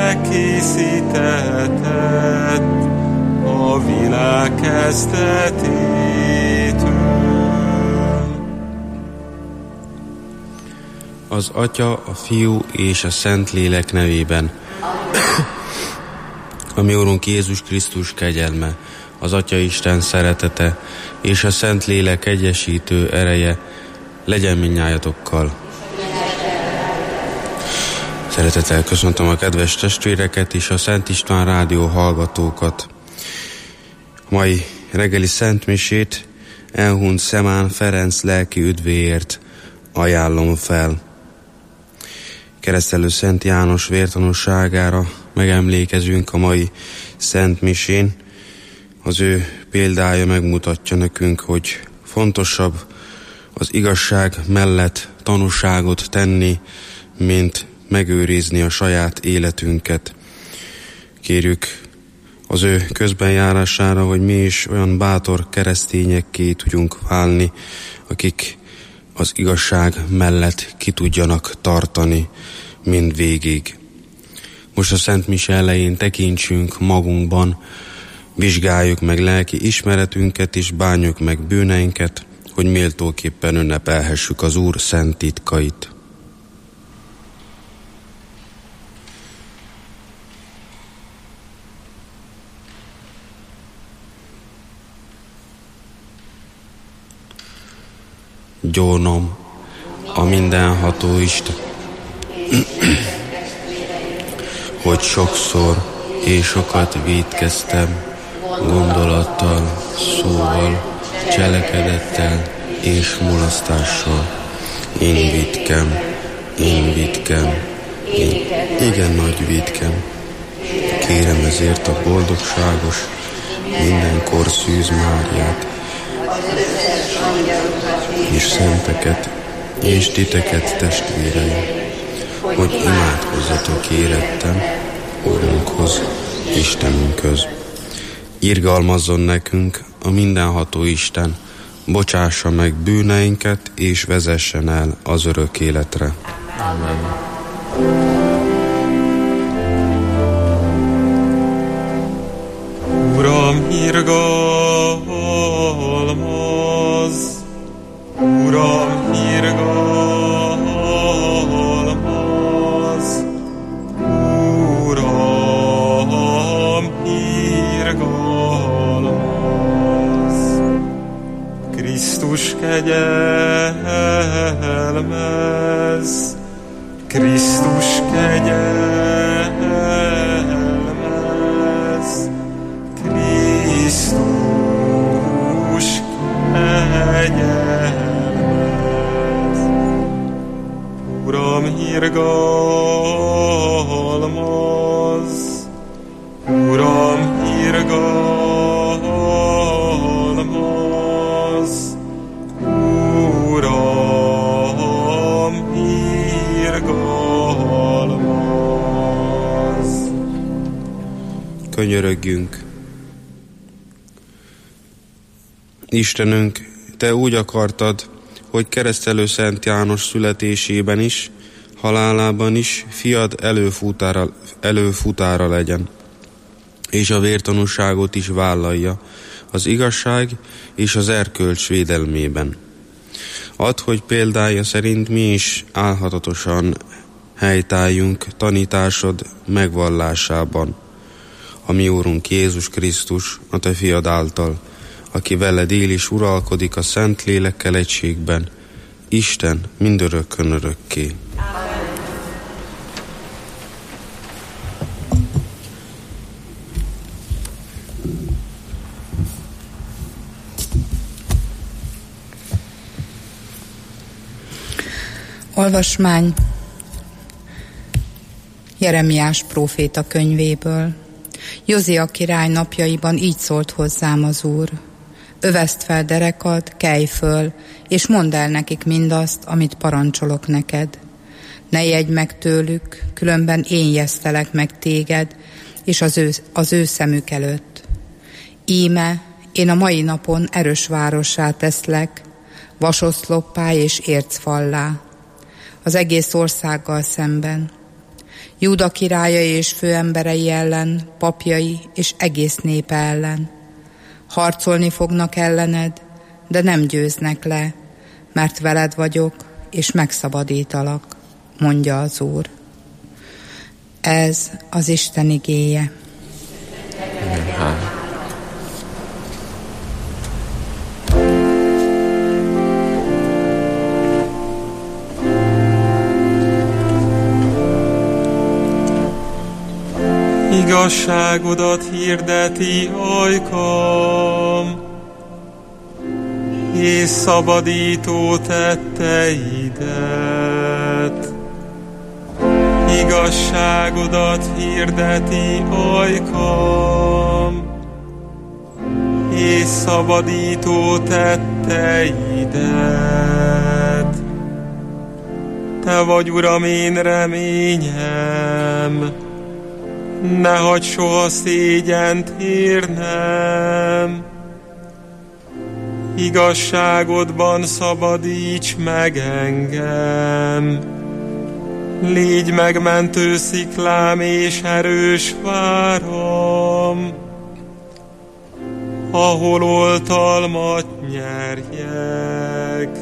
megkészítetted a világ kezdetétől. Az Atya, a Fiú és a Szentlélek nevében. A mi Úrunk Jézus Krisztus kegyelme, az Atya Isten szeretete és a Szentlélek egyesítő ereje legyen mindnyájatokkal. Szeretettel köszöntöm a kedves testvéreket és a Szent István rádió hallgatókat. A mai reggeli szentmisét elhunyt Szemán Ferenc lelki üdvéért ajánlom fel. Keresztelő Szent János vértanúságára megemlékezünk a mai szentmisén. Az ő példája megmutatja nekünk, hogy fontosabb az igazság mellett tanúságot tenni, mint megőrizni a saját életünket. Kérjük az ő közbenjárására, hogy mi is olyan bátor keresztényekké tudjunk válni, akik az igazság mellett ki tudjanak tartani mindvégig. Most a Szent Mise elején tekintsünk magunkban, vizsgáljuk meg lelki ismeretünket és bánjuk meg bűneinket, hogy méltóképpen ünnepelhessük az Úr szent titkait. Gyónom a mindenható Isten, hogy sokszor és sokat vétkeztem, gondolattal, szóval, cselekedettel és mulasztással. Én vétkem, igen nagy vétkem. Kérem ezért a boldogságos, mindenkor Szűz Máriát, és szenteket, és titeket, testvéreim, hogy imádkozzatok érettem Urunkhoz, Istenünkhöz. Irgalmazzon nekünk a mindenható Isten, bocsássa meg bűneinket, és vezessen el az örök életre. Amen. Uram, irgalmazz! Uram, irgalmazz! Uram, irgalmazz! Krisztus kegyelmez! Krisztus kegyelmez! Krisztus kegyelmez! Uram, irgalmazz! Uram, irgalmazz! Uram, irgalmazz! Könyörögjünk! Istenünk, Te úgy akartad, hogy keresztelő Szent János születésében is, halálában is fiad előfutára legyen, és a vértanúságot is vállalja az igazság és az erkölcs védelmében. Add, hogy példája szerint mi is álhatatosan helytálljunk tanításod megvallásában. A mi Úrunk Jézus Krisztus, a Te fiad által, aki veled él és uralkodik a Szent Lélekkel egységben, Isten mindörökkön örökké. Olvasmány Jeremiás próféta könyvéből. Józia király napjaiban így szólt hozzám az Úr. Öveszd fel derekad, kelj föl, és mondd el nekik mindazt, amit parancsolok neked. Ne jegy meg tőlük, különben én jesztelek meg téged, és az ő szemük előtt. Íme, én a mai napon erős várossá teszlek, vasoszloppá és ércfallá, az egész országgal szemben. Júda királya és főemberei ellen, papjai és egész népe ellen. Harcolni fognak ellened, de nem győznek le, mert veled vagyok, és megszabadítalak, mondja az Úr. Ez az Isten igéje. Igazságodat hirdeti ajkam, és szabadító tetteidet. Igazságodat hirdeti ajkam, és szabadító tetteidet. Te vagy, Uram, én reményem, ne hagyj soha szégyent érnem. Igazságodban szabadíts meg engem. Légy megmentő sziklám és erős váram, ahol oltalmat nyerjek.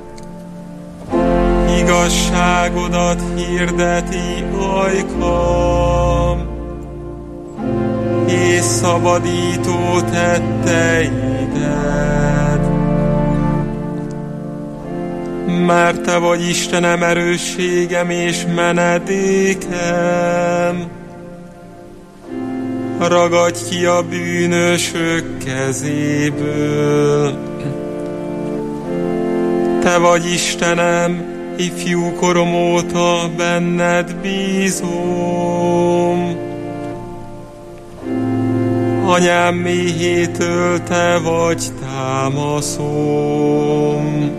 Igazságodat hirdeti ajkam, és szabadító tetteidet. Mert te vagy Istenem, erősségem és menedékem. Ragadj ki a bűnösök kezéből. Te vagy Istenem, ifjú korom óta benned bízom. Anyám méhétől te vagy támaszom.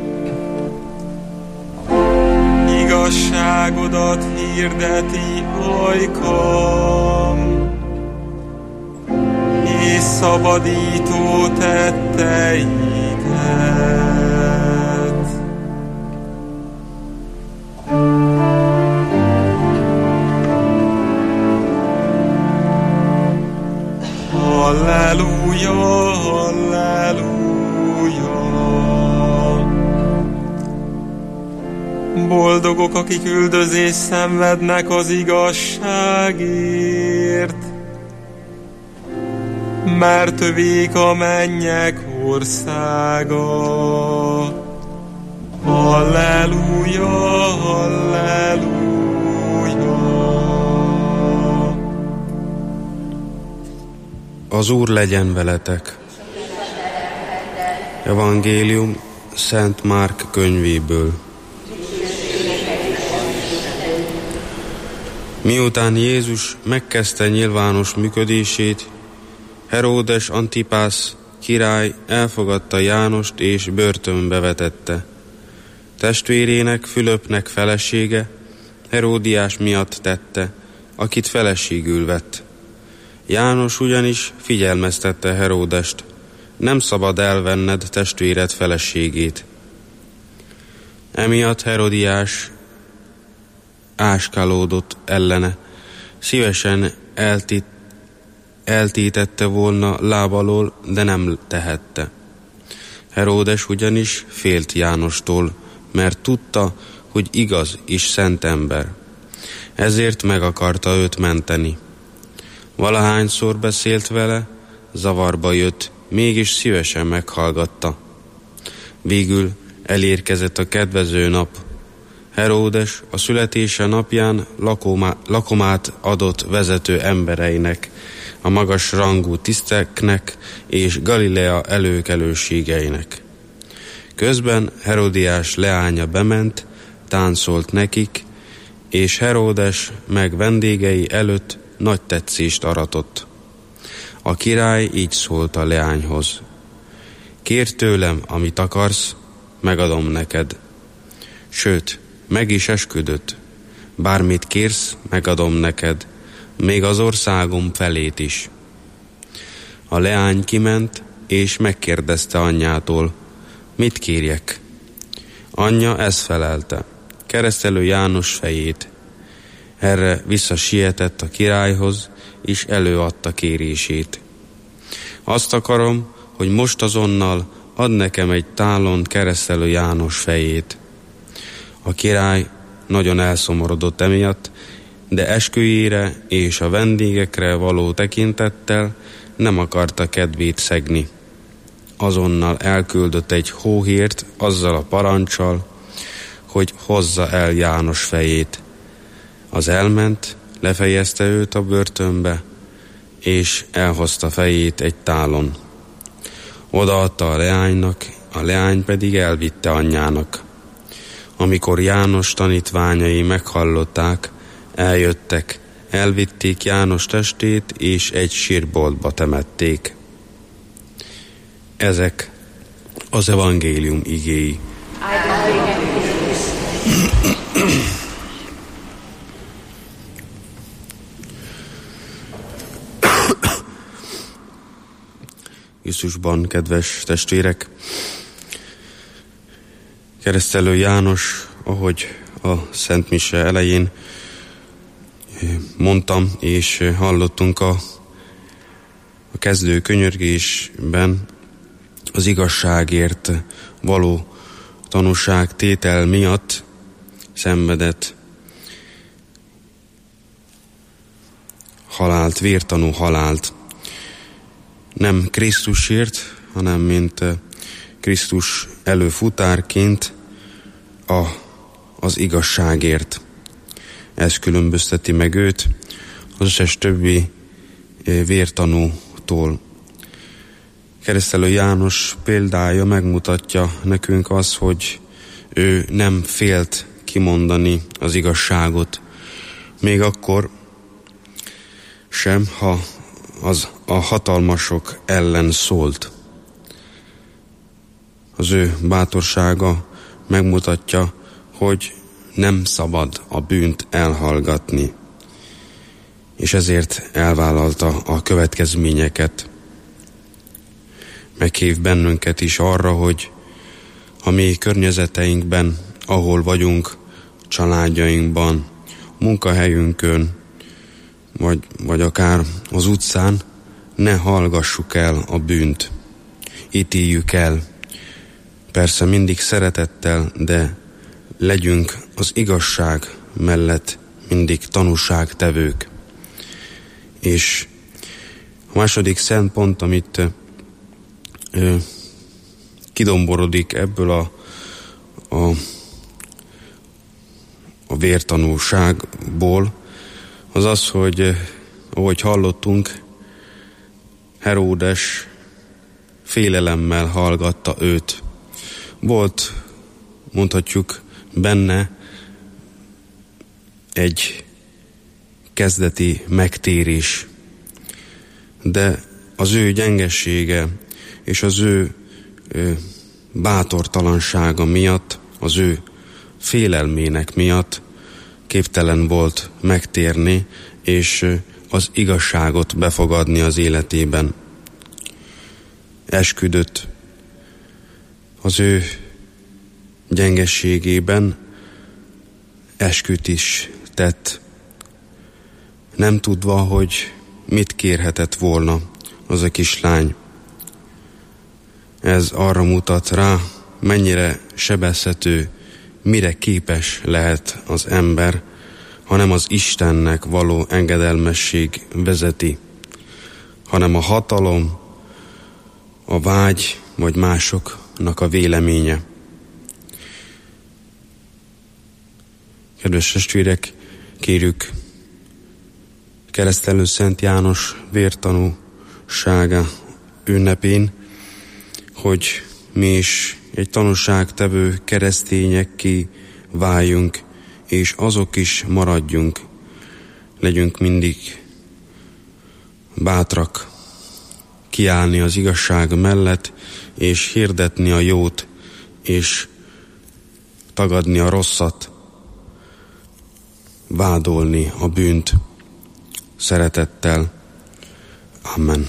Igazságodat hirdeti ajkam, és szabadító tetteidet. Halleluja, halleluja. Boldogok, akik üldözést szenvednek az igazságért, mert övék a mennyek országa. Halleluja, halleluja. Az Úr legyen veletek. Evangélium Szent Márk könyvéből. Miután Jézus megkezdte nyilvános működését, Heródes Antipász király elfogadta Jánost és börtönbe vetette. Testvérének, Fülöpnek felesége Heródiás miatt tette, akit feleségül vett. János ugyanis figyelmeztette Heródest, nem szabad elvenned testvéred feleségét. Emiatt Heródiás áskálódott ellene, szívesen eltétette volna láb alól, de nem tehette. Heródes ugyanis félt Jánostól, mert tudta, hogy igaz és szent ember. Ezért meg akarta őt menteni. Valahányszor beszélt vele, zavarba jött, mégis szívesen meghallgatta. Végül elérkezett a kedvező nap. Heródes a születése napján lakomát adott vezető embereinek, a magas rangú tiszteknek és Galilea előkelőségeinek. Közben Heródiás leánya bement, táncolt nekik, és Heródes meg vendégei előtt nagy tetszést aratott. A király így szólt a leányhoz: Kérd tőlem, amit akarsz, megadom neked. Sőt, meg is esküdött: bármit kérsz, megadom neked, még az országom felét is. A leány kiment, és megkérdezte anyjától: mit kérjek? Anyja ezt felelte: keresztelő János fejét. Erre visszasietett a királyhoz, és előadta kérését. Azt akarom, hogy most azonnal add nekem egy tálon Keresztelő János fejét. A király nagyon elszomorodott emiatt, de esküjére és a vendégekre való tekintettel nem akarta kedvét szegni. Azonnal elküldött egy hóhírt azzal a paranccsal, hogy hozza el János fejét. Az elment, lefejezte őt a börtönbe, és elhozta fejét egy tálon. Odaadta a leánynak, a leány pedig elvitte anyjának. Amikor János tanítványai meghallották, eljöttek, elvitték János testét, és egy sírboltba temették. Ezek az evangélium igéi. Jézusban, kedves testvérek! Keresztelő János, ahogy a Szent Mise elején mondtam, és hallottunk a kezdő könyörgésben, az igazságért való tanúságtétel miatt szenvedett halált, vértanú halált. Nem Krisztusért, hanem mint Krisztus előfutárként az igazságért. Ez különbözteti meg őt az összes többi vértanútól. Keresztelő János példája megmutatja nekünk azt, hogy ő nem félt kimondani az igazságot, még akkor sem, ha a hatalmasok ellen szólt. Az ő bátorsága megmutatja, hogy nem szabad a bűnt elhallgatni, és ezért elvállalta a következményeket. Meghív bennünket is arra, hogy a mi környezeteinkben, ahol vagyunk, családjainkban, munkahelyünkön, vagy akár az utcán, ne hallgassuk el a bűnt. Ítéljük el. Persze mindig szeretettel, de legyünk az igazság mellett mindig tanúságtevők. És a második szempont, amit kidomborodik ebből a vértanúságból, az az, hogy ahogy hallottunk, Heródes félelemmel hallgatta őt. Volt, mondhatjuk, benne egy kezdeti megtérés, de az ő gyengessége és az ő bátortalansága miatt, az ő félelmének miatt képtelen volt megtérni, és az igazságot befogadni az életében. Esküdött az ő gyengességében, esküt is tett, nem tudva, hogy mit kérhetett volna az a kislány. Ez arra mutat rá, mennyire sebezhető, mire képes lehet az ember, hanem az Istennek való engedelmesség vezeti, hanem a hatalom, a vágy, vagy másoknak a véleménye. Kedves testvérek, kérjük Keresztelő Szent János vértanúsága ünnepén, hogy mi is egy tanúságtevő keresztényekké váljunk, és azok is maradjunk. Legyünk mindig bátrak kiállni az igazság mellett, és hirdetni a jót, és tagadni a rosszat, vádolni a bűnt szeretettel. Amen.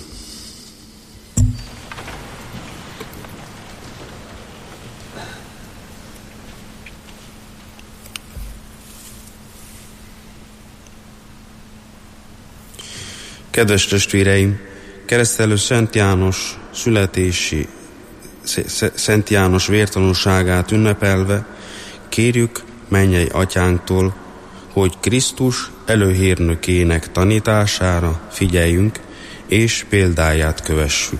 Kedves testvéreim, keresztelő Szent János Szent János vértanúságát ünnepelve kérjük mennyei atyánktól, hogy Krisztus előhírnökének tanítására figyeljünk, és példáját kövessük.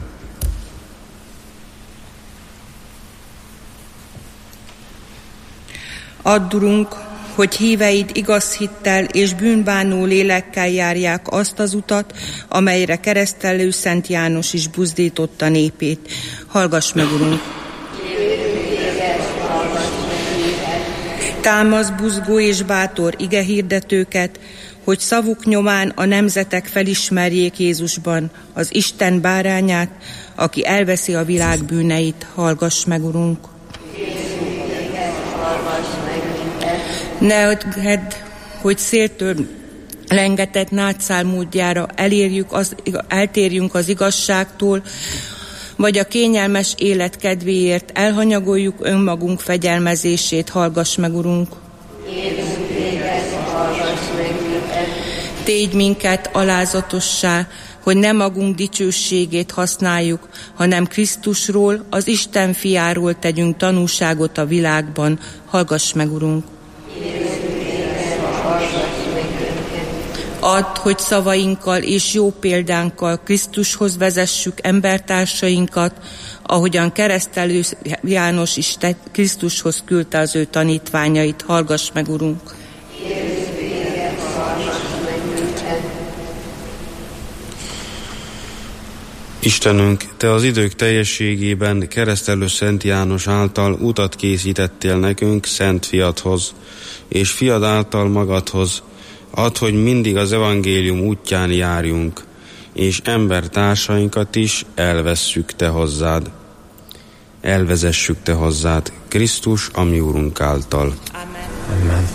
Add, Urunk, hogy híveid igaz hittel és bűnbánó lélekkel járják azt az utat, amelyre keresztelő Szent János is buzdította népét. Hallgass meg, Urunk! Támasz buzgó és bátor igehirdetőket, hogy szavuk nyomán a nemzetek felismerjék Jézusban az Isten bárányát, aki elveszi a világ bűneit. Hallgass meg, Urunk! Ne add, hogy széltől lengetett nátszál módjára eltérjünk az igazságtól, vagy a kényelmes élet kedvéért elhanyagoljuk önmagunk fegyelmezését. Hallgass meg, Urunk! Tégy minket alázatossá, hogy ne magunk dicsőségét használjuk, hanem Krisztusról, az Isten fiáról tegyünk tanúságot a világban. Hallgass meg, Urunk! Add, hogy szavainkkal és jó példánkkal Krisztushoz vezessük embertársainkat, ahogyan keresztelő János is Krisztushoz küldte az ő tanítványait. Hallgass meg, Urunk! Istenünk, Te az idők teljességében keresztelő Szent János által utat készítettél nekünk Szent Fiadhoz, és Fiad által magadhoz. Add, hogy mindig az evangélium útján járjunk, és embertársainkat is elvezessük Te hozzád, Krisztus, a mi Úrunk által. Amen. Amen.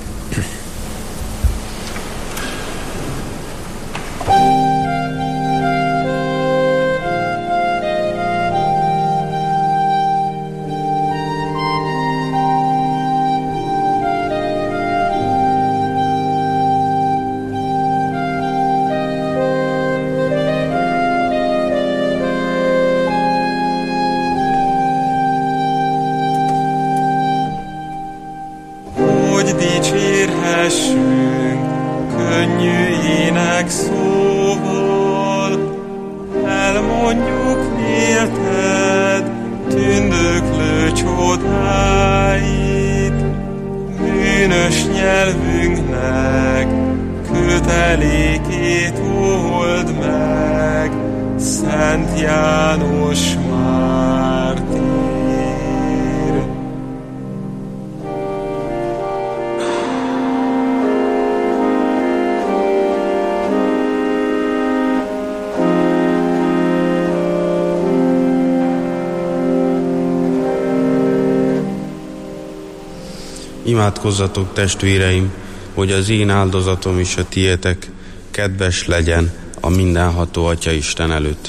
Imádkozzatok, testvéreim, hogy az én áldozatom és a tiétek kedves legyen a mindenható Atya Isten előtt.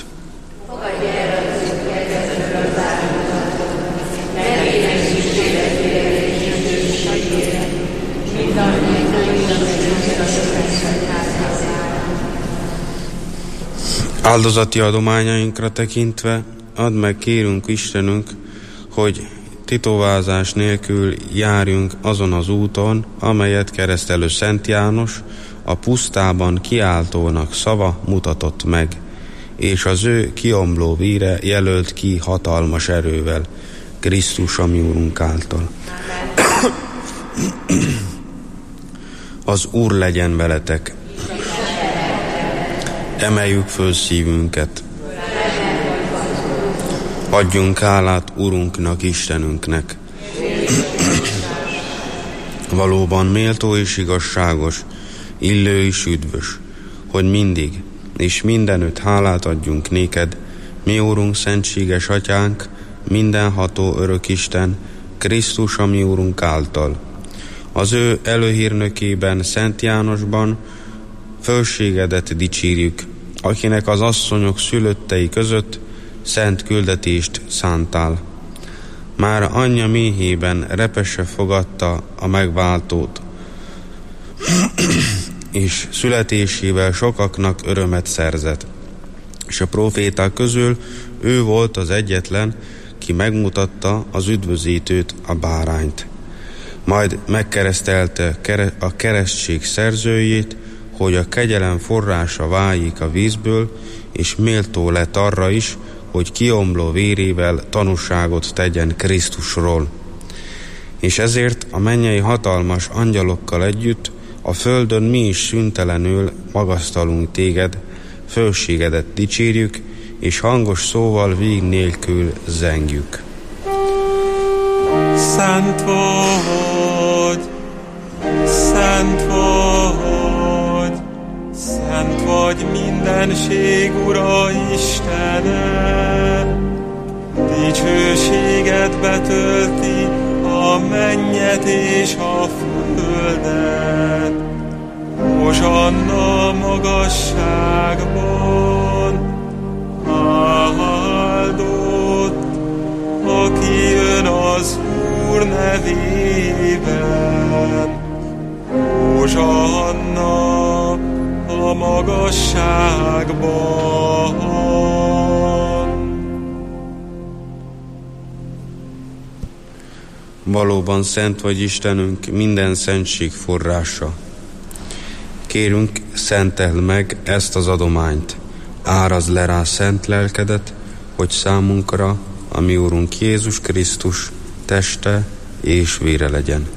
Áldozati adományainkra tekintve add meg, kérünk Istenünk, hogy titovázás nélkül járjunk azon az úton, amelyet keresztelő Szent János a pusztában kiáltónak szava mutatott meg, és az ő kiomló víre jelölt ki hatalmas erővel, Krisztus, a mi Úrunk által. Az Úr legyen veletek. Emeljük föl szívünket. Adjunk hálát Urunknak, Istenünknek. Valóban méltó és igazságos, illő és üdvös, hogy mindig és mindenütt hálát adjunk néked, mi Úrunk, szentséges Atyánk, mindenható örök Isten, Krisztus, a mi Úrunk által. Az ő előhírnökében, Szent Jánosban fölségedet dicsírjük, akinek az asszonyok szülöttei között szent küldetést szántál. Már anyja méhében repesre fogadta a megváltót, és születésével sokaknak örömet szerzett. És a próféták közül ő volt az egyetlen, ki megmutatta az üdvözítőt, a bárányt. Majd megkeresztelte a keresztség szerzőjét, hogy a kegyelem forrása váljék a vízből, és méltó lett arra is, hogy kiomló vérével tanúságot tegyen Krisztusról. És ezért a mennyei hatalmas angyalokkal együtt a földön mi is szüntelenül magasztalunk téged, fölségedet dicsérjük, és hangos szóval vég nélkül zengjük. Szent vagy, szent vagy, szent vagy mindenség Ura Istene, dicsőséged betölti a mennyet és a földet. Hozsanna magasságban, áldott, aki jön az Úr nevében. Hozsanna a magasságban. Valóban szent vagy Istenünk, minden szentség forrása. Kérünk, szenteld meg ezt az adományt, árazd le rá szent lelkedet, hogy számunkra a mi Úrunk Jézus Krisztus teste és vére legyen.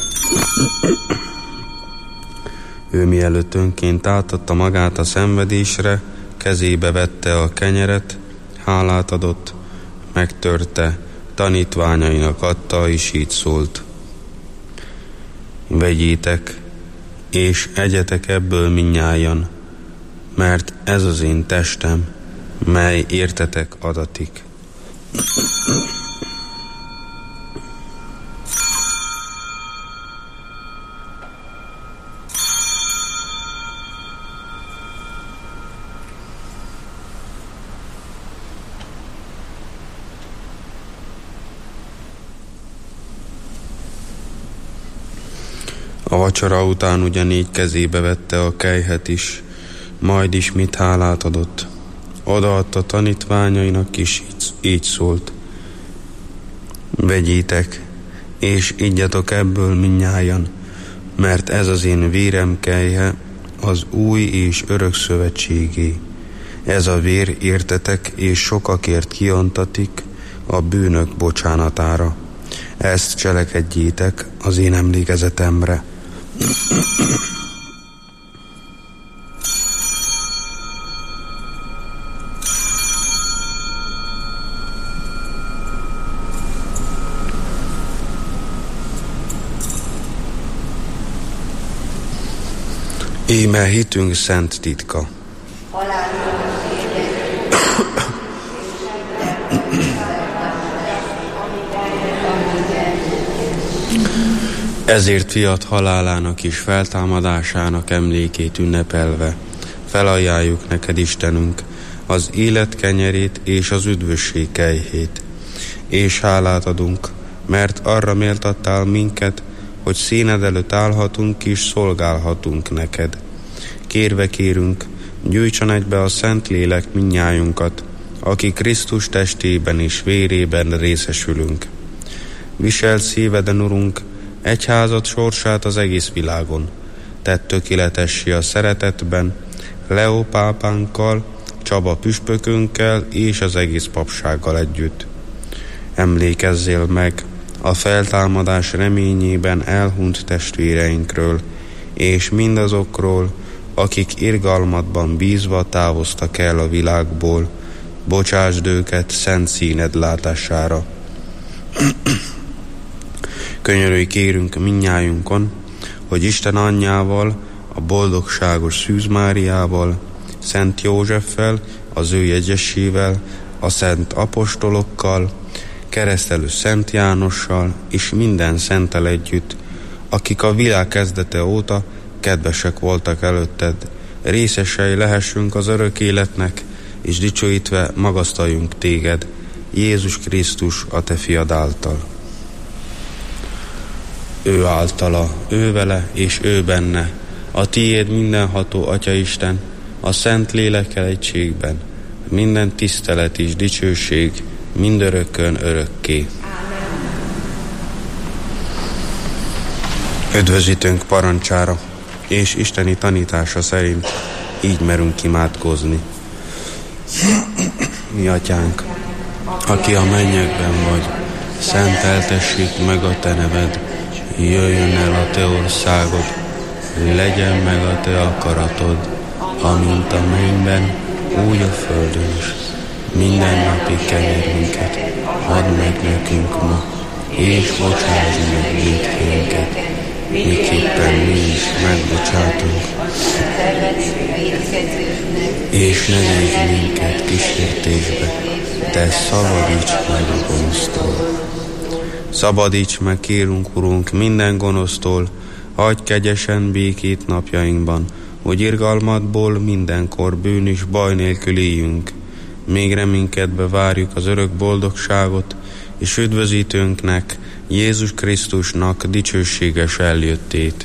Ő mielőtt önként átadta magát a szenvedésre, kezébe vette a kenyeret, hálát adott, megtörte, tanítványainak adta, és így szólt: vegyétek, és egyetek ebből mindnyájan, mert ez az én testem, mely értetek adatik. A vacsora után ugyanígy kezébe vette a kelyhet is, majd ismét hálát adott. Odaadta tanítványainak is, így szólt: vegyétek, és igyatok ebből mindnyájan, mert ez az én vérem kelyhe, az új és örök szövetségé. Ez a vér értetek és sokakért kiontatik a bűnök bocsánatára. Ezt cselekedjétek az én emlékezetemre. Íme hitünk szent titka. Ezért fiat halálának és feltámadásának emlékét ünnepelve felajánljuk neked, Istenünk, az élet kenyerét és az üdvösség kelyhét. És hálát adunk, mert arra méltattál minket, hogy színed előtt állhatunk és szolgálhatunk neked. Kérve kérünk, gyújtson egybe a Szentlélek mindnyájunkat, aki Krisztus testében és vérében részesülünk. Viselt szíveden, Urunk, egyházad sorsát az egész világon. Tedd tökéletessé a szeretetben, Leó pápánkkal, Csaba püspökünkkel és az egész papsággal együtt. Emlékezzél meg a feltámadás reményében elhunyt testvéreinkről, és mindazokról, akik irgalmadban bízva távoztak el a világból, bocsásd őket szent színed látására. Könyörülj kérünk mindnyájunkon, hogy Isten anyjával, a boldogságos Szűz Máriával, Szent Józseffel, az ő jegyesével, a szent apostolokkal, keresztelő Szent Jánossal és minden szenttel együtt, akik a világ kezdete óta kedvesek voltak előtted, részesei lehessünk az örök életnek, és dicsőítve magasztaljunk téged, Jézus Krisztus, a te fiad által. Ő általa, ő vele és ő benne a tiéd mindenható Atyaisten, a szent lélekkel egységben, minden tisztelet és dicsőség mindörökkön örökké. Üdvözítőnk parancsára és isteni tanítása szerint így merünk imádkozni. Mi atyánk, aki a mennyekben vagy, szenteltessék meg a te neved, jöjjön el a te országod, legyen meg a te akaratod, amint a mennyben, úgy a földön is. Mindennapi kenyerünket add meg nekünk ma, és bocsáss meg vétkeinket, miképpen mi is megbocsátunk. És ne védj minket kísértésbe, de szabadíts meg a gonosztól. Szabadíts meg, kérünk, Urunk, minden gonosztól, adj kegyesen békét napjainkban, hogy irgalmadból mindenkor bűn és baj nélkül éljünk. Még reménykedve várjuk az örök boldogságot, és üdvözítőnknek, Jézus Krisztusnak dicsőséges eljöttét.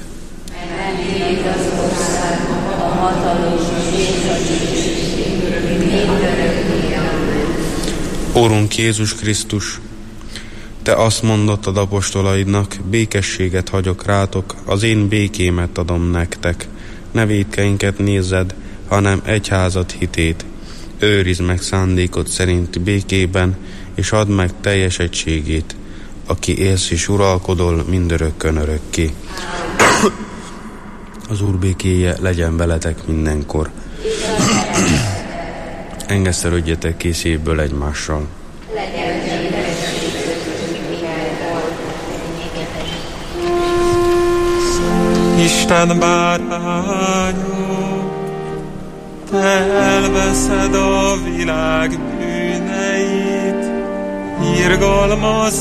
Úrunk Jézus Krisztus, te azt mondottad apostolaidnak, békességet hagyok rátok, az én békémet adom nektek. Ne vétkeinket nézzed, hanem egyházad hitét. Őrizd meg szándékod szerint békében, és add meg teljes egységét, aki élsz és uralkodol mindörökkön örökké. Az Úr békéje legyen veletek mindenkor. Engesztelődjetek ki szívből egymással. Isten bárányom, te elveszed a világ bűneit, irgalmaz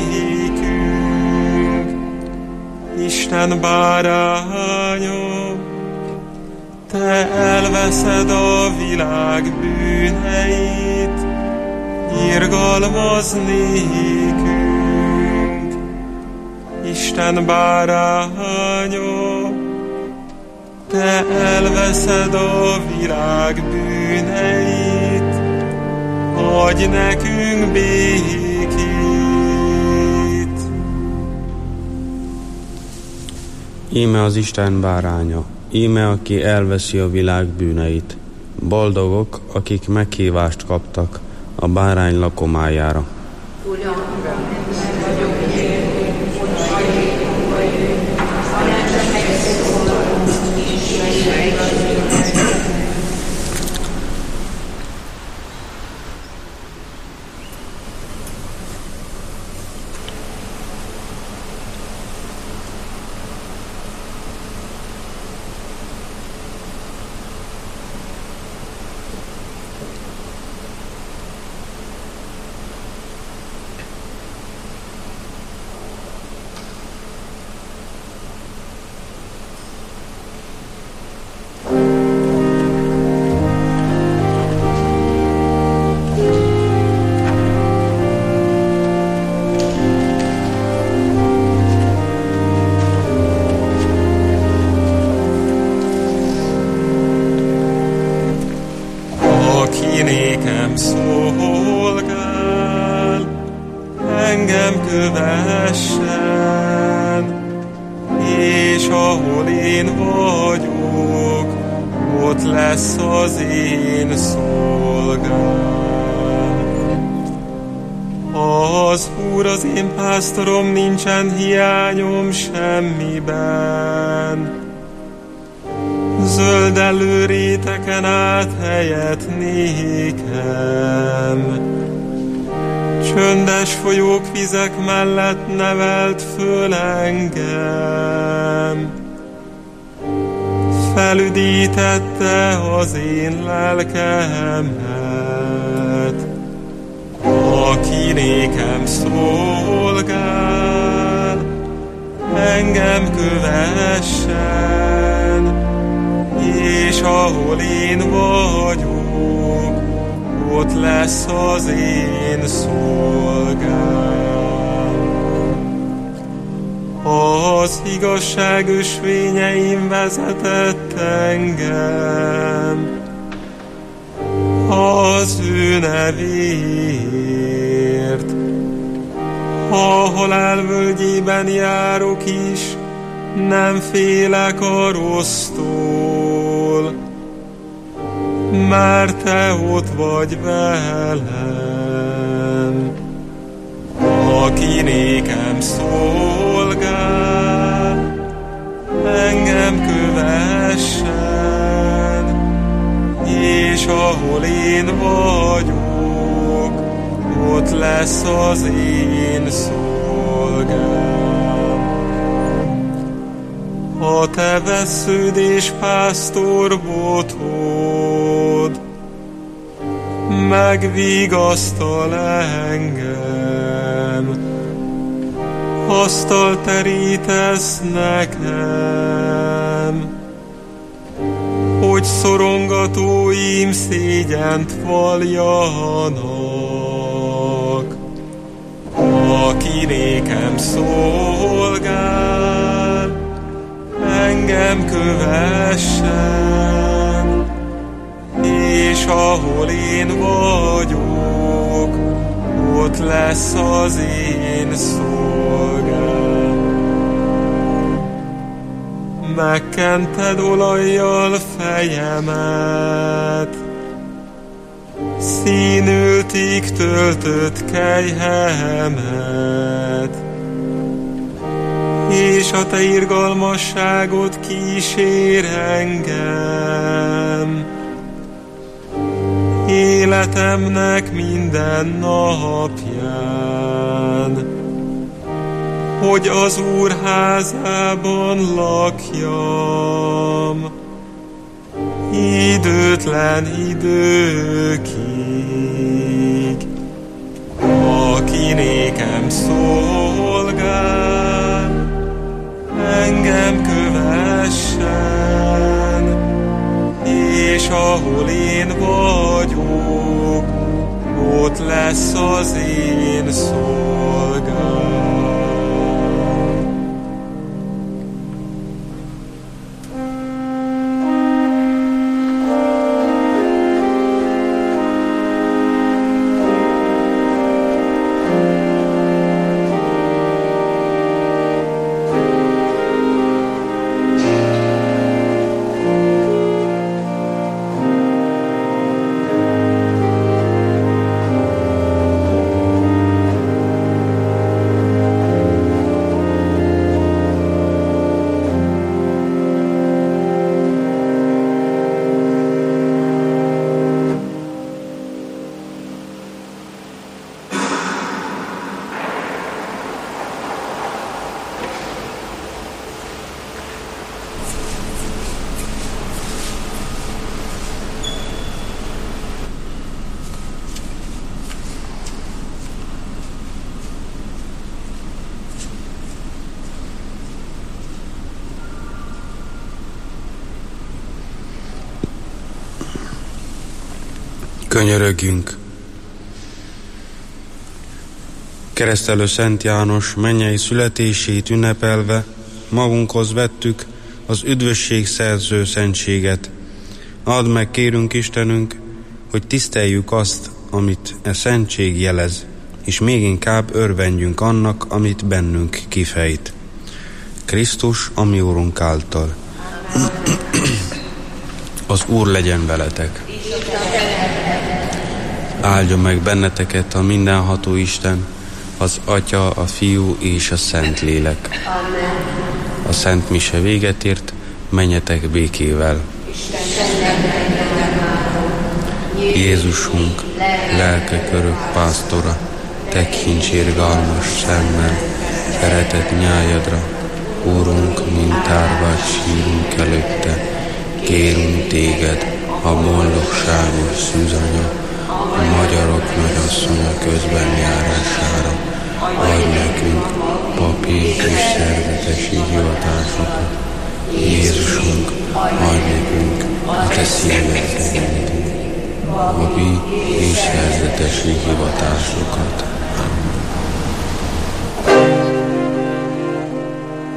nékünk. Isten bárányom, te elveszed a világ bűneit, irgalmaz nékünk. Isten bárányom, te elveszed a világ bűneit, adj nekünk békét. Íme az Isten báránya, íme aki elveszi a világ bűneit. Boldogok, akik meghívást kaptak a bárány lakomájára. Nékem szolgál, engem kövessen, és ahol én vagyok, ott lesz az én szolgám. Az Úr az én pásztorom, nincsen hiányom semmiben. Zöldelő réteken át helyet nékem, csöndes folyók vizek mellett nevelt föl engem. Felüdítette az én lelkemet, aki nékem szolgál, engem kövessen, és ahol én vagyok, ott lesz az én szolgám. az igazság ösvényein vezetett engem, az ő nevéért. Ha halál völgyében járok is, nem félek a rossztól, mert te ott vagy velem. Aki nékem szolgál, engem kövessen, és ahol én vagyok, ott lesz az én szolgám. A te vessződ és pásztorbotod megvigasztal engem, asztalt terítesz nekem, hogy szorongatóim szégyent valljanak. Aki nékem szolgál, engem kövessen, és ahol én vagyok, ott lesz az én szolgám. Megkented olajjal fejemet, színültig töltött kelyhemet, és a te irgalmasságod kísér engem életemnek minden napján, hogy az Úr házában lakjam időtlen időkig. Aki nékem szolgál, engem kövessen, és ahol én vagyok, ott lesz az én szolgám. Könyörögjünk! Keresztelő Szent János mennyei születését ünnepelve magunkhoz vettük az üdvösség szerző szentséget. Add meg, kérünk Istenünk, hogy tiszteljük azt, amit e szentség jelez, és még inkább örvendjünk annak, amit bennünk kifejt. Krisztus, a mi Úrunk által. Az Úr legyen veletek. Áldja meg benneteket a mindenható Isten, az Atya, a Fiú és a Szentlélek. A Szent Mise véget ért, menjetek békével. Jézusunk, lelkek örök pásztora, tekints irgalmas szemmel, szeretett nyájadra, Úrunk, mint árvát sírunk előtte, kérünk téged, a boldogságos szűzanya, a magyarok nagyasszonya közben járására, adj nekünk papi és szerzetesi hivatásokat. Jézusunk, adj nekünk a te szíved papi és szerzetesi hivatásokat.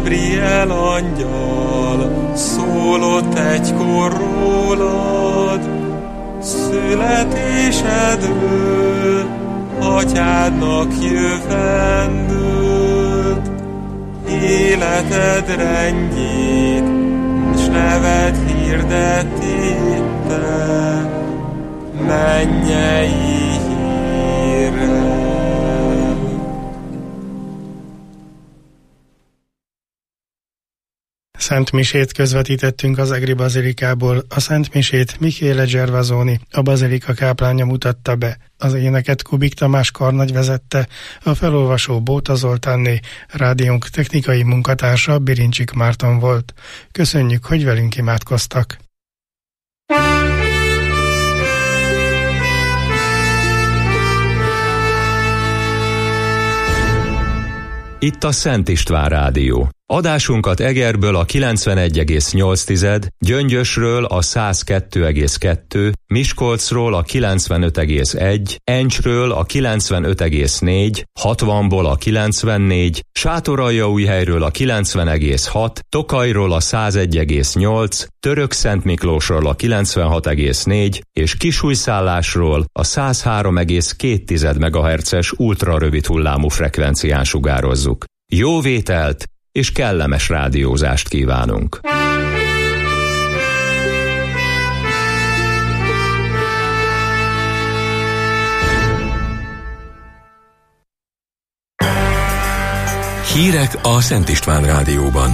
Gabriel angyal szólott egykor rólad, születésedről, atyádnak jövendőt, életed rendjét, s neved hirdetette, mennyei hírrel. Szent misét közvetítettünk az Egri bazilikából. A Szent misét Michele Gervasoni, a bazilika káplánja mutatta be. Az éneket Kubik Tamás karnagy vezette, a felolvasó Bóta Zoltánné, rádiónk technikai munkatársa Birincsik Márton volt. Köszönjük, hogy velünk imádkoztak. Itt a Szent István Rádió. Adásunkat Egerből a 91,8, Gyöngyösről a 102,2, Miskolcról a 95,1, Encsről a 95,4, 60-ból a 94, Sátoraljaújhelyről a 90,6, Tokajról a 101,8, Törökszentmiklósról a 96,4 és Kisújszállásról a 103,2 MHz-es ultrarövid hullámú frekvencián sugározzuk. Jó vételt és kellemes rádiózást kívánunk! Hírek a Szent István Rádióban.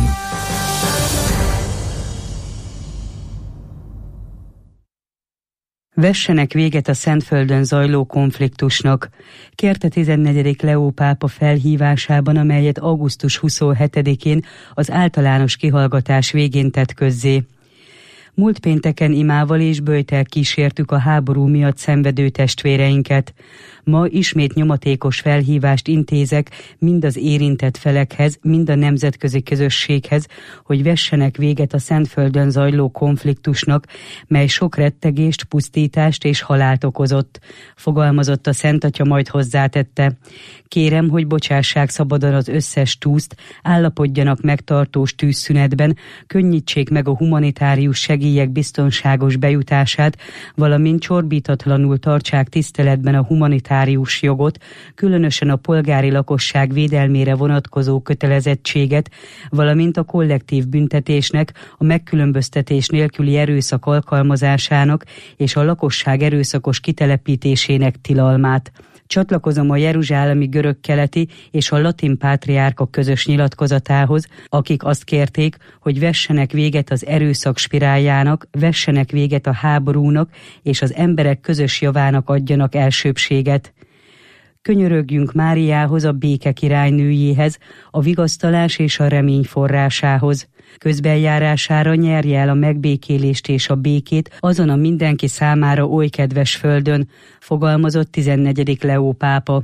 Vessenek véget a Szentföldön zajló konfliktusnak, kérte 14. Leó pápa felhívásában, amelyet augusztus 27-én az általános kihallgatás végén tett közzé. Múlt pénteken imával és böjttel kísértük a háború miatt szenvedő testvéreinket. Ma ismét nyomatékos felhívást intézek mind az érintett felekhez, mind a nemzetközi közösséghez, hogy vessenek véget a Szentföldön zajló konfliktusnak, mely sok rettegést, pusztítást és halált okozott, fogalmazott a Szent Atya, majd hozzátette. Kérem, hogy bocsássák szabadon az összes túszt, állapodjanak meg tartós tűzszünetben, könnyítsék meg a humanitárius segélyek biztonságos bejutását, valamint csorbítatlanul tartsák tiszteletben a humanitárius jogot, különösen a polgári lakosság védelmére vonatkozó kötelezettséget, valamint a kollektív büntetésnek, a megkülönböztetés nélküli erőszak alkalmazásának és a lakosság erőszakos kitelepítésének tilalmát. Csatlakozom a jeruzsálemi görög-keleti és a latin pátriárka közös nyilatkozatához, akik azt kérték, hogy vessenek véget az erőszak spiráljának, vessenek véget a háborúnak, és az emberek közös javának adjanak elsőbbséget. Könyörögjünk Máriához, a béke királynőjéhez, a vigasztalás és a remény forrásához. Közbenjárására nyerje el a megbékélést és a békét azon a mindenki számára oly kedves földön, fogalmazott 14. Leó pápa.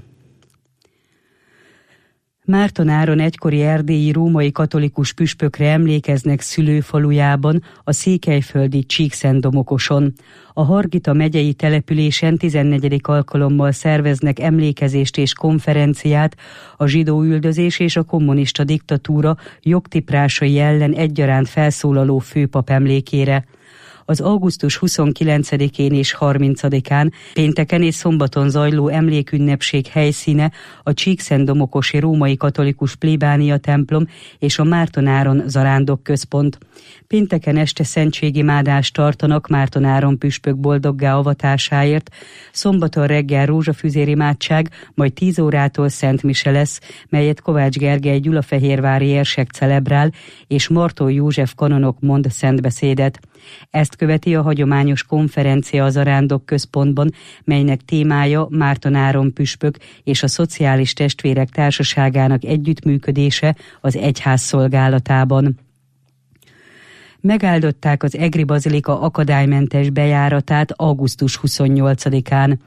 Márton Áron egykori erdélyi római katolikus püspökre emlékeznek szülőfalujában, a székelyföldi Csíkszentdomokoson. A Hargita megyei településen 14. alkalommal szerveznek emlékezést és konferenciát a zsidó üldözés és a kommunista diktatúra jogtiprásai ellen egyaránt felszólaló főpap emlékére. Az augusztus 29-én és 30-án, pénteken és szombaton zajló emlékünnepség helyszíne a Csíkszentdomokosi római katolikus plébánia templom és a Márton Áron zarándok központ. Pénteken este szentségimádást tartanak Márton Áron püspök boldoggá avatásáért, szombaton reggel rózsafüzérimádság, majd 10 órától Szent Mise lesz, melyet Kovács Gergely gyulafehérvári érsek celebrál, és Martó József kanonok mond szentbeszédet. Ezt követi a hagyományos konferencia a zarándok központban, melynek témája Márton Áron püspök és a Szociális Testvérek Társaságának együttműködése az egyház szolgálatában. Megáldották az Egri bazilika akadálymentes bejáratát augusztus 28-án.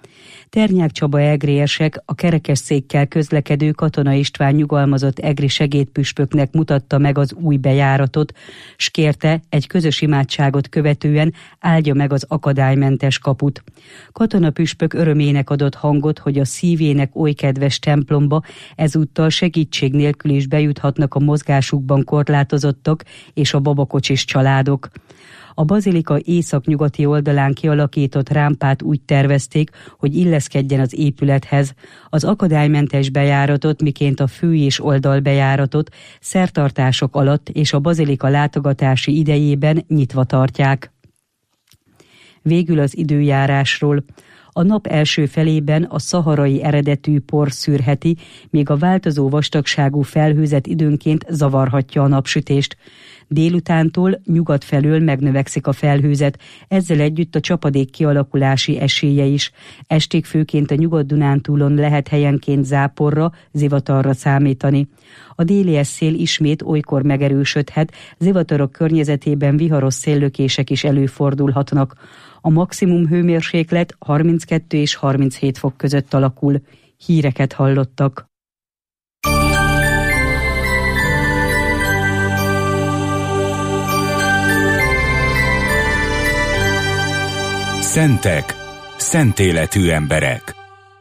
Ternyák Csaba egriesek, a kerekesszékkel közlekedő Katona István nyugalmazott egri segédpüspöknek mutatta meg az új bejáratot, s kérte, egy közös imádságot követően áldja meg az akadálymentes kaput. Katona püspök örömének adott hangot, hogy a szívének oly kedves templomba ezúttal segítség nélkül is bejuthatnak a mozgásukban korlátozottak és a babakocsis családok. A bazilika északnyugati oldalán kialakított rámpát úgy tervezték, hogy illeszkedjen az épülethez. Az akadálymentes bejáratot, miként a fő- és oldalbejáratot szertartások alatt és a bazilika látogatási idejében nyitva tartják. Végül az időjárásról. A nap első felében a szaharai eredetű por szűrheti, míg a változó vastagságú felhőzet időnként zavarhatja a napsütést. Délutántól nyugat felől megnövekszik a felhőzet, ezzel együtt a csapadék kialakulási esélye is. Estig főként a Nyugat-Dunántúlon lehet helyenként záporra, zivatarra számítani. A déli szél ismét olykor megerősödhet, zivatarok környezetében viharos széllökések is előfordulhatnak. A maximum hőmérséklet 32 és 37 fok között alakul. Híreket hallottak. Szentek, szentéletű emberek.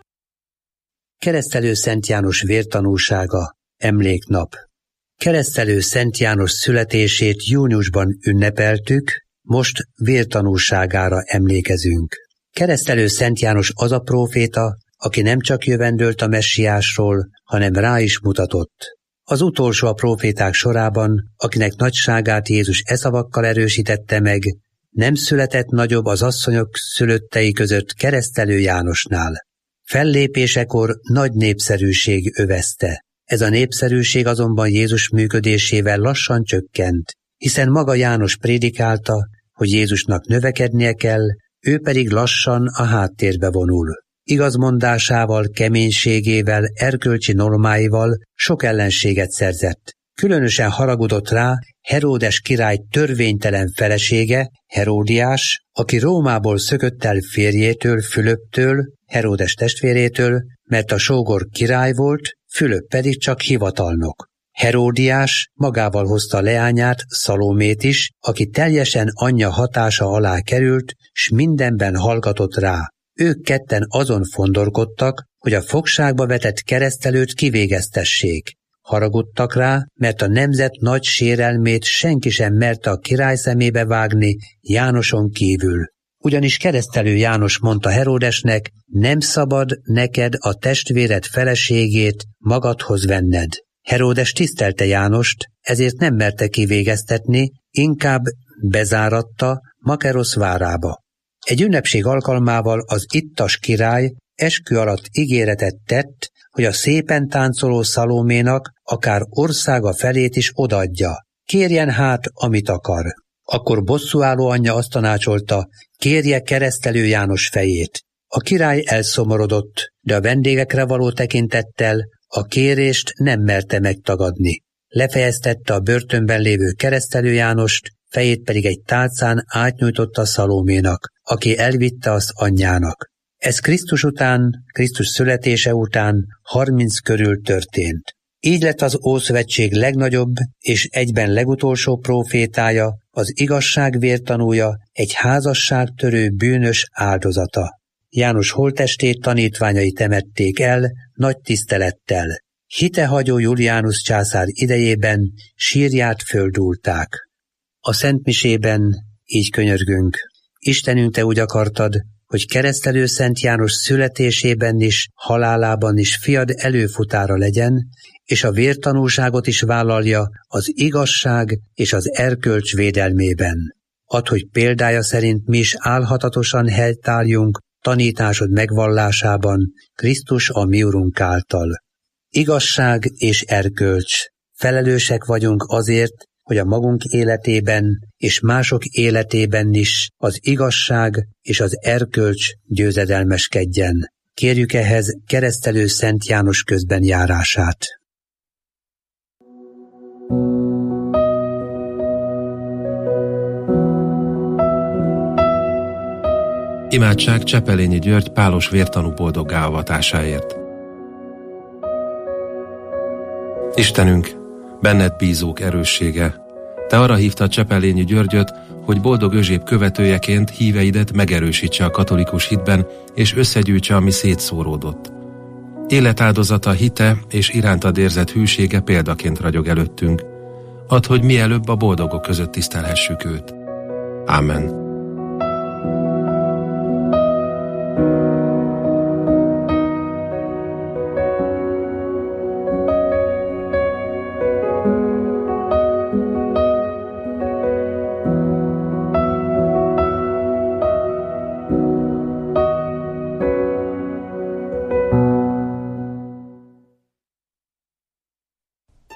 Keresztelő Szent János vértanúsága, emléknap. Keresztelő Szent János születését júniusban ünnepeltük, most vértanúságára emlékezünk. Keresztelő Szent János az a próféta, aki nem csak jövendölt a messiásról, hanem rá is mutatott. Az utolsó a próféták sorában, akinek nagyságát Jézus e szavakkal erősítette meg: nem született nagyobb az asszonyok szülöttei között Keresztelő Jánosnál. Fellépésekor nagy népszerűség övezte. Ez a népszerűség azonban Jézus működésével lassan csökkent, hiszen maga János prédikálta, hogy Jézusnak növekednie kell, ő pedig lassan a háttérbe vonul. Igazmondásával, keménységével, erkölcsi normáival sok ellenséget szerzett. Különösen haragudott rá Heródes király törvénytelen felesége, Heródiás, aki Rómából szökött el férjétől, Fülöptől, Heródes testvérétől, mert a sógor király volt, Fülöp pedig csak hivatalnok. Heródiás magával hozta leányát, Szalómét is, aki teljesen anyja hatása alá került, s mindenben hallgatott rá. Ők ketten azon fondorkodtak, hogy a fogságba vetett keresztelőt kivégeztessék. Haragudtak rá, mert a nemzet nagy sérelmét senki sem merte a király szemébe vágni Jánoson kívül. Ugyanis Keresztelő János mondta Heródesnek: nem szabad neked a testvéred feleségét magadhoz venned. Heródes tisztelte Jánost, ezért nem merte kivégeztetni, inkább bezáratta Makerosz várába. Egy ünnepség alkalmával az ittas király eskü alatt ígéretet tett, hogy a szépen táncoló Szalóménak akár országa felét is odaadja. Kérjen hát, amit akar. Akkor bosszúálló anyja azt tanácsolta: kérje Keresztelő János fejét. A király elszomorodott, de a vendégekre való tekintettel a kérést nem merte megtagadni. Lefejeztette a börtönben lévő Keresztelő Jánost, fejét pedig egy tálcán átnyújtotta Szalóménak, aki elvitte azt anyjának. Ez Krisztus után, Krisztus születése után 30 körül történt. Így lett az Ószövetség legnagyobb és egyben legutolsó prófétája, az igazság vértanúja, egy házasságtörő bűnös áldozata. János holttestét tanítványai temették el nagy tisztelettel. Hitehagyó Julianus császár idejében sírját földúlták. A szentmisében így könyörgünk: Istenünk, te úgy akartad, hogy Keresztelő Szent János születésében is, halálában is fiad előfutára legyen, és a vértanúságot is vállalja az igazság és az erkölcs védelmében. Add, hogy példája szerint mi is álhatatosan helytálljunk tanításod megvallásában, Krisztus a mi Urunk által. Igazság és erkölcs. Felelősek vagyunk azért, hogy a magunk életében és mások életében is az igazság és az erkölcs győzedelmeskedjen. Kérjük ehhez Keresztelő Szent János közben járását. Imádság Csepelényi György pálos vértanú boldoggá avatásáért. Istenünk, benned bízók erőssége, te arra hívtad Csepelényi Györgyöt, hogy boldog Özséb követőjeként híveidet megerősítse a katolikus hitben, és összegyűjtse, ami szétszóródott. Életáldozata, hite és irántad érzett hűsége példaként ragyog előttünk. Add, hogy mielőbb a boldogok között tisztelhessük őt. Ámen.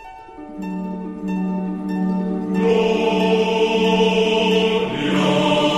Gloria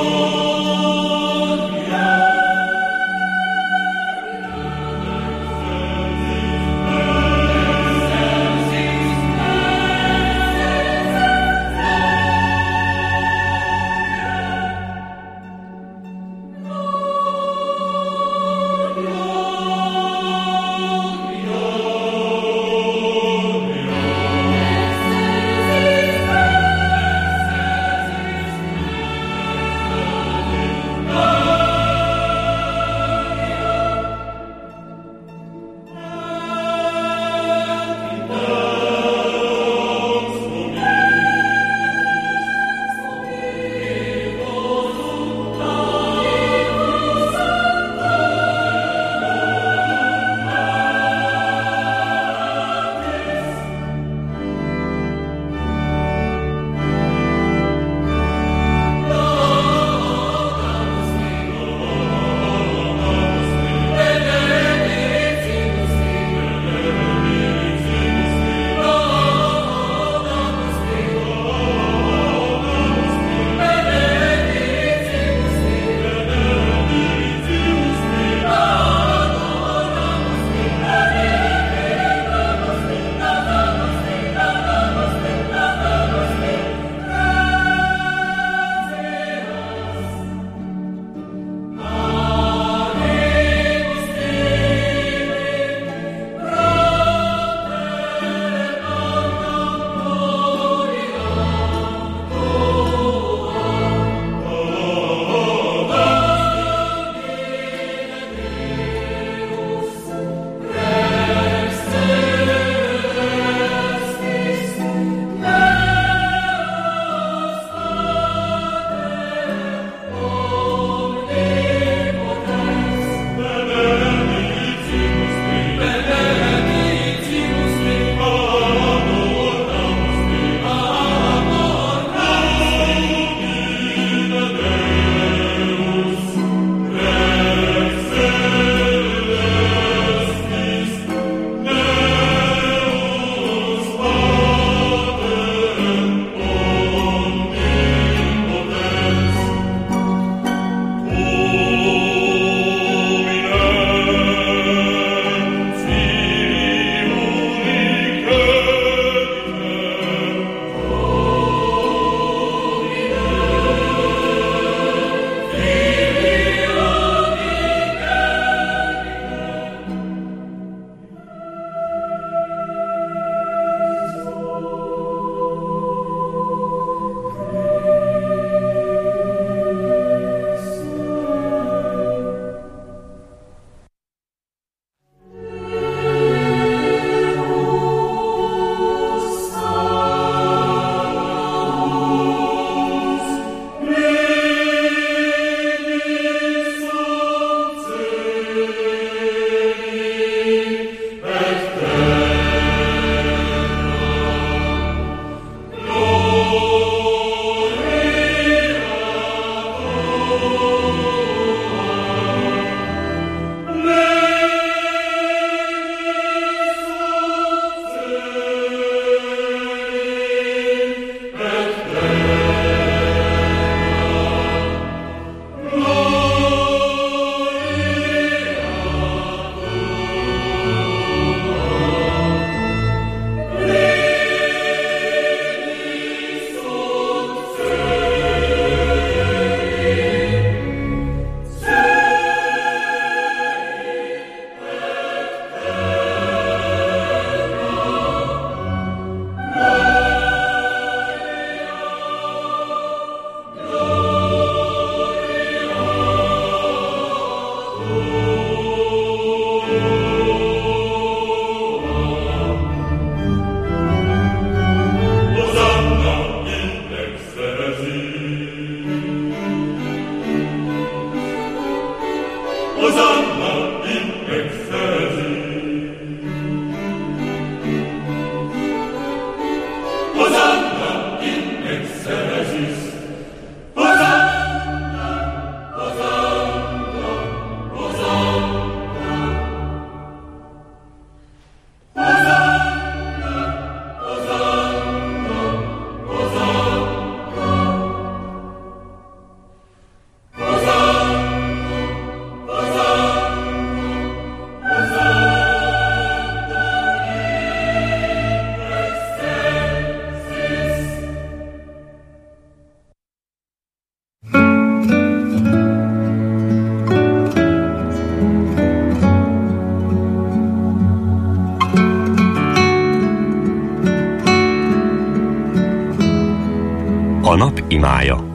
A nap imája.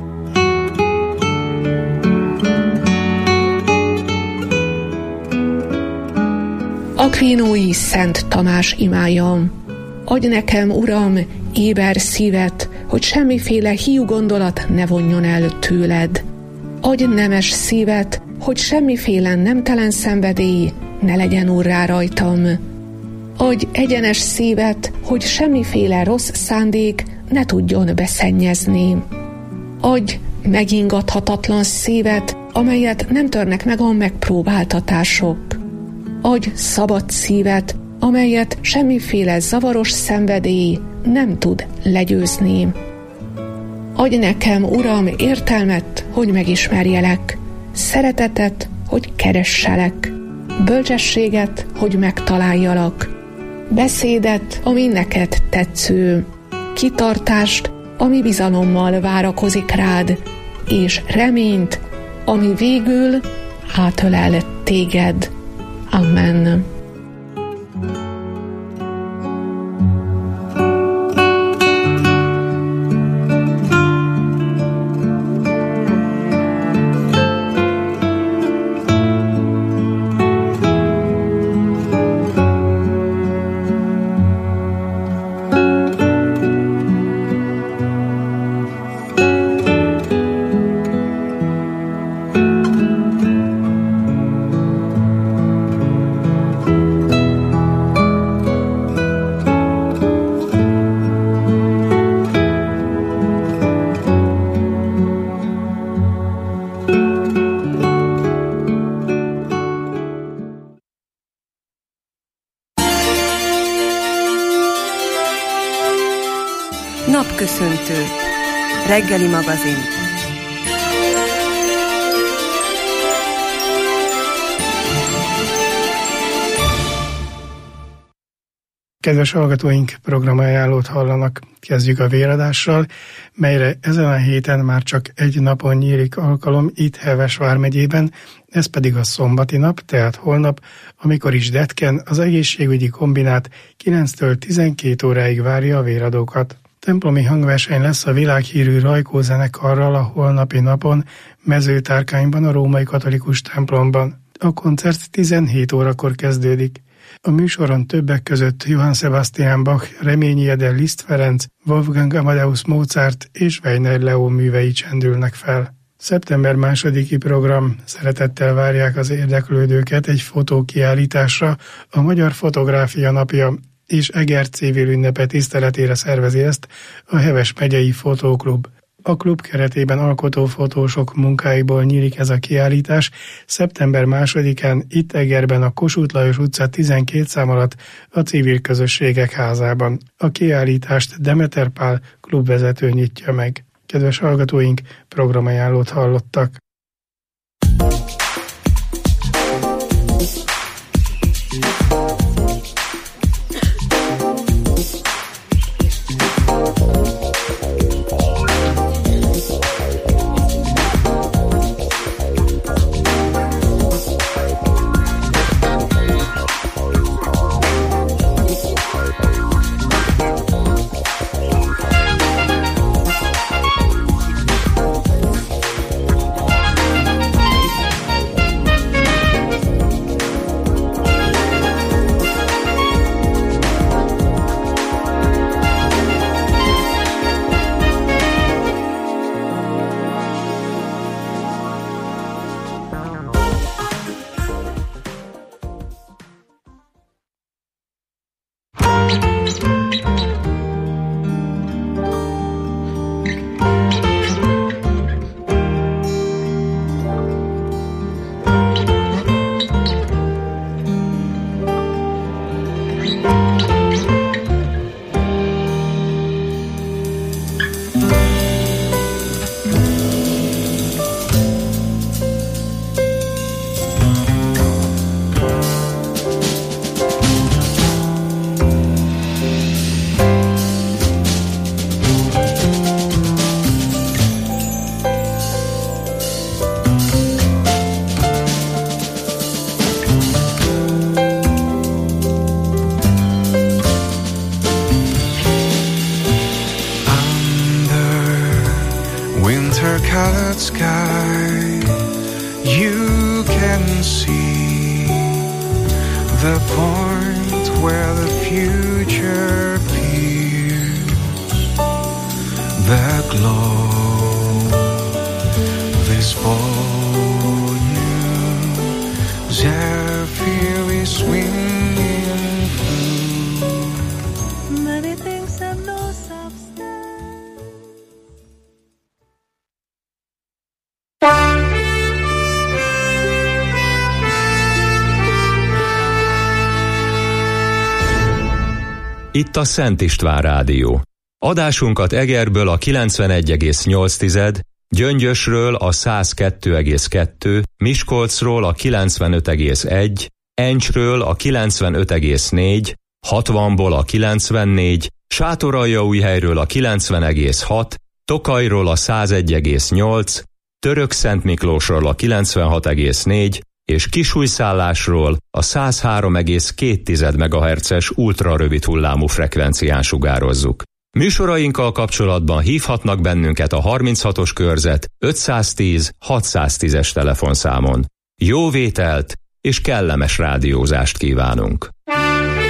Akvinói Szent Tamás imája. Adj nekem, Uram, éber szívet, hogy semmiféle hiú gondolat ne vonjon el tőled. Adj nemes szívet, hogy semmiféle nemtelen szenvedély ne legyen urrá rajtam. Adj egyenes szívet, hogy semmiféle rossz szándék ne tudjon beszennyezni. Adj megingathatatlan szívet, amelyet nem törnek meg a megpróbáltatások. Adj szabad szívet, amelyet semmiféle zavaros szenvedély nem tud legyőzni. Adj nekem, Uram, értelmet, hogy megismerjelek, szeretetet, hogy keresselek, bölcsességet, hogy megtaláljalak, beszédet, ami neked tetsző, kitartást, ami bizalommal várakozik rád, és reményt, ami végül átölel téged. Amen. Napköszöntő. Reggeli magazin. Kedves hallgatóink, programajánlót hallanak. Kezdjük a véradással, melyre ezen a héten már csak egy napon nyílik alkalom itt Heves vármegyében, ez pedig a szombati nap, tehát holnap, amikor is Detken az egészségügyi kombinát 9-től 12 óráig várja a véradókat. Templomi hangverseny lesz a világhírű Rajkó zenekarral a holnapi napon Mezőtárkányban, a római katolikus templomban. A koncert 17 órakor kezdődik. A műsoron többek között Johann Sebastian Bach, Reményi Ede, Liszt Ferenc, Wolfgang Amadeus Mozart és Weiner Leo művei csendülnek fel. Szeptember 2. program. Szeretettel várják az érdeklődőket egy fotókiállításra, a Magyar Fotográfia Napja és Eger civil ünnepe tiszteletére szervezi ezt a Heves megyei fotóklub. A klub keretében alkotó fotósok munkáiból nyílik ez a kiállítás szeptember 2-án itt Egerben a Kossuth Lajos utca 12 szám alatt a Civil Közösségek házában. A kiállítást Demeter Pál klubvezető nyitja meg. Kedves hallgatóink, programajánlót hallottak. rose-colored sky, you can see the point where the future appears. The glow is for you, zephyr is swinging through. Many things have no substance. Itt a Szent István Rádió. Adásunkat Egerből a 91,8, Gyöngyösről a 102,2, Miskolcról a 95,1, Encsről a 95,4, 60-ból a 94, Sátoraljaújhelyről a 90,6, Tokajról a 101,8, Törökszentmiklósról a 96,4 és Kisújszállásról a 103,2 MHz-es ultrarövid hullámú frekvencián sugározzuk. Műsorainkkal kapcsolatban hívhatnak bennünket a 36-os körzet 510 610-es telefonszámon. Jó vételt és kellemes rádiózást kívánunk!